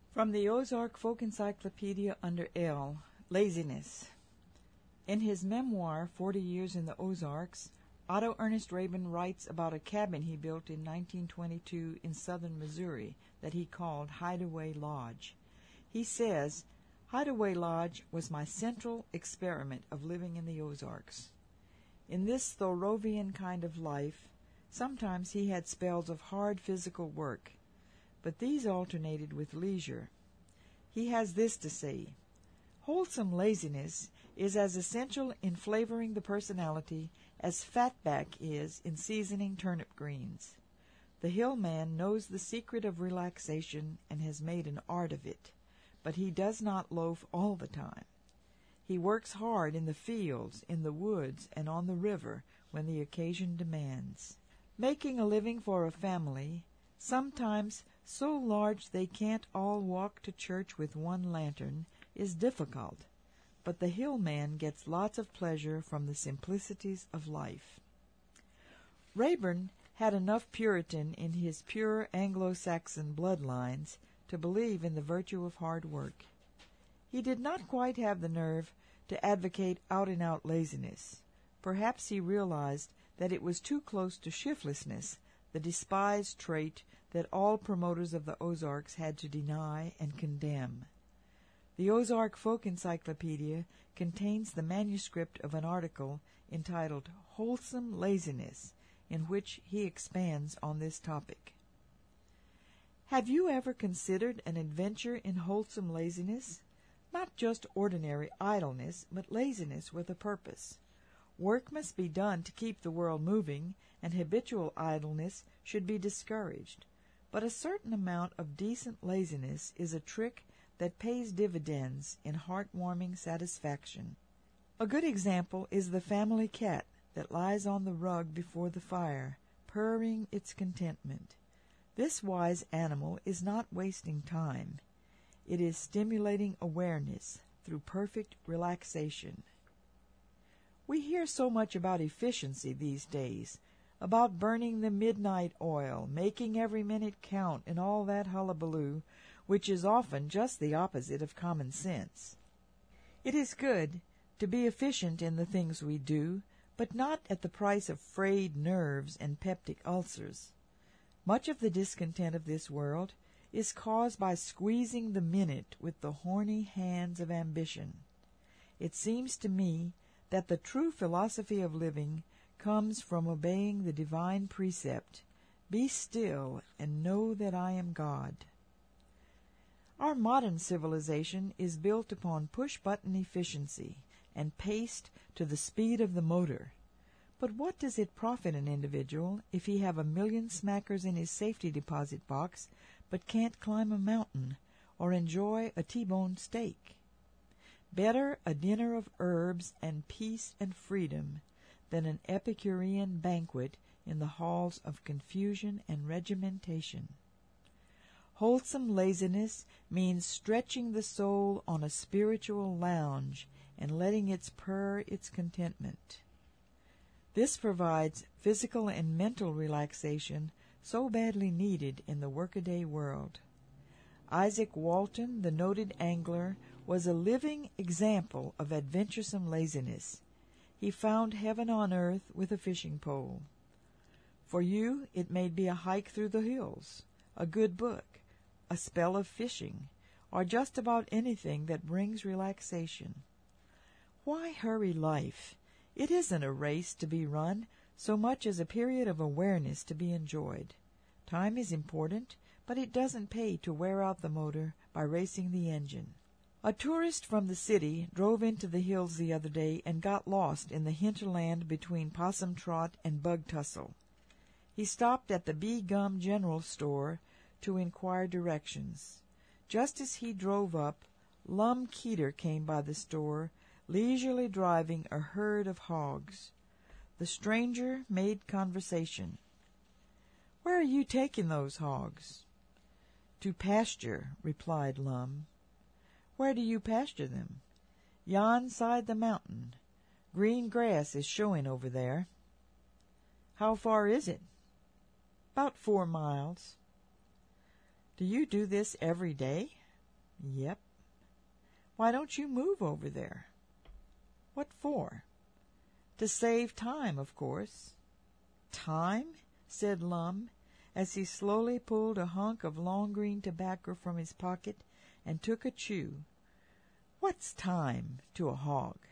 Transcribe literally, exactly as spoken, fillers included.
From the Ozark Folk Encyclopedia under L, Laziness. In his memoir, Forty Years in the Ozarks, Otto Ernest Raben writes about a cabin he built in nineteen twenty-two in southern Missouri that he called Hideaway Lodge. He says, "Hideaway Lodge was my central experiment of living in the Ozarks. In this Thoreauvian kind of life, sometimes he had spells of hard physical work, but these alternated with leisure. He has this to say: wholesome laziness is as essential in flavoring the personality as fatback is in seasoning turnip greens. The hillman knows the secret of relaxation and has made an art of it, but he does not loaf all the time. He works hard in the fields, in the woods, and on the river when the occasion demands. Making a living for a family, sometimes so large they can't all walk to church with one lantern, is difficult, but the hillman gets lots of pleasure from the simplicities of life." Raeburn had enough Puritan in his pure Anglo-Saxon bloodlines to believe in the virtue of hard work. He did not quite have the nerve to advocate out-and-out laziness. Perhaps he realized that it was too close to shiftlessness, the despised trait that all promoters of the Ozarks had to deny and condemn. The Ozark Folk Encyclopedia contains the manuscript of an article entitled "Wholesome Laziness," in which he expands on this topic. Have you ever considered an adventure in wholesome laziness? Not just ordinary idleness, but laziness with a purpose. Work must be done to keep the world moving, and habitual idleness should be discouraged. But a certain amount of decent laziness is a trick that pays dividends in heart-warming satisfaction. A good example is the family cat that lies on the rug before the fire, purring its contentment. This wise animal is not wasting time. It is stimulating awareness through perfect relaxation. We hear so much about efficiency these days, about burning the midnight oil, making every minute count, and all that hullabaloo, which is often just the opposite of common sense. It is good to be efficient in the things we do, but not at the price of frayed nerves and peptic ulcers. Much of the discontent of this world is caused by squeezing the minute with the horny hands of ambition. It seems to me that the true philosophy of living comes from obeying the divine precept, "Be still and know that I am God." Our modern civilization is built upon push-button efficiency and paced to the speed of the motor. But what does it profit an individual if he have a million smackers in his safety deposit box but can't climb a mountain or enjoy a T-bone steak? Better a dinner of herbs and peace and freedom than an Epicurean banquet in the halls of confusion and regimentation. Wholesome laziness means stretching the soul on a spiritual lounge and letting it purr its contentment. This provides physical and mental relaxation so badly needed in the workaday world. Isaac Walton, the noted angler, was a living example of adventuresome laziness. He found heaven on earth with a fishing pole. For you, it may be a hike through the hills, a good book, a spell of fishing, or just about anything that brings relaxation. Why hurry life? It isn't a race to be run so much as a period of awareness to be enjoyed. Time is important, but it doesn't pay to wear out the motor by racing the engine. A tourist from the city drove into the hills the other day and got lost in the hinterland between Possum Trot and Bug Tussle. He stopped at the Bee Gum General Store to inquire directions. Just as he drove up, Lum Keeter came by the store, leisurely driving a herd of hogs. The stranger made conversation. "Where are you taking those hogs?" "To pasture," replied Lum. "Where do you pasture them?" "Yon side the mountain. Green grass is showing over there." "How far is it?" "'Bout four miles." "Do you do this every day?" Yep. Why don't you move over there? What for? To save time, of course. Time? Said Lum, as he slowly pulled a hunk of long green tobacco from his pocket and took a chew. What's time to a hog?